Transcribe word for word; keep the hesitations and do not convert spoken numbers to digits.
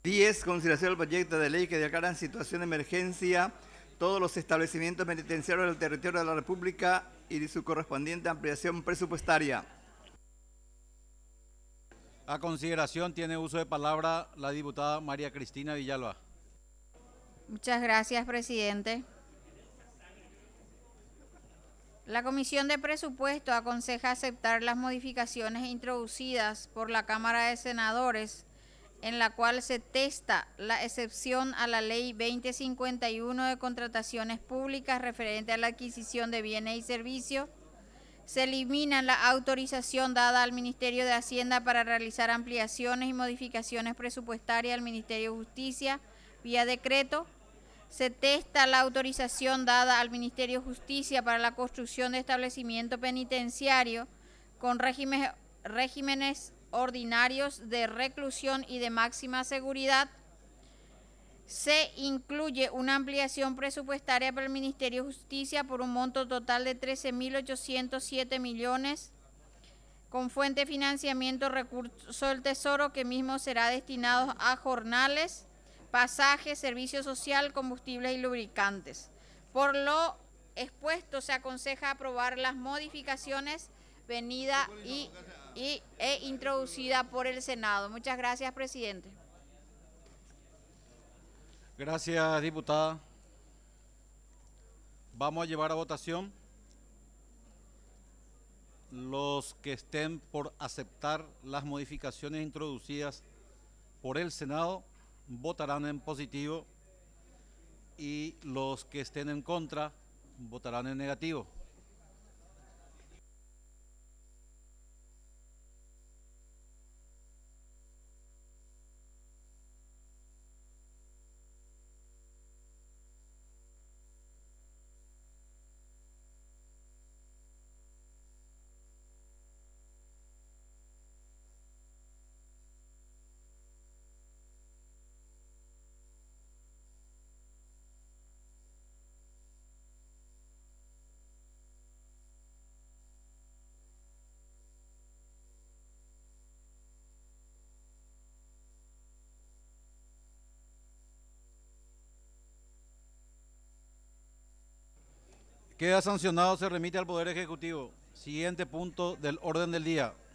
diez. Consideración del proyecto de ley que declara en situación de emergencia todos los establecimientos penitenciarios del territorio de la República y de su correspondiente ampliación presupuestaria. A consideración tiene uso de palabra la diputada María Cristina Villalba. Muchas gracias, presidente. La Comisión de Presupuesto aconseja aceptar las modificaciones introducidas por la Cámara de Senadores, en la cual se testa la excepción a la Ley veinte cincuenta y uno de contrataciones públicas referente a la adquisición de bienes y servicios. Se elimina la autorización dada al Ministerio de Hacienda para realizar ampliaciones y modificaciones presupuestarias al Ministerio de Justicia vía decreto. Se testa la autorización dada al Ministerio de Justicia para la construcción de establecimiento penitenciario con régimen, regímenes ordinarios de reclusión y de máxima seguridad. Se incluye una ampliación presupuestaria para el Ministerio de Justicia por un monto total de trece mil ochocientos siete millones con fuente de financiamiento recurso del Tesoro, que mismo será destinado a jornales, pasajes, servicio social, combustibles y lubricantes. Por lo expuesto, se aconseja aprobar las modificaciones venidas y, y, e introducidas por el Senado. Muchas gracias, presidente. Gracias, diputada. Vamos a llevar a votación. Los que estén por aceptar las modificaciones introducidas por el Senado votarán en positivo y los que estén en contra votarán en negativo. Queda sancionado, se remite al Poder Ejecutivo. Siguiente punto del orden del día.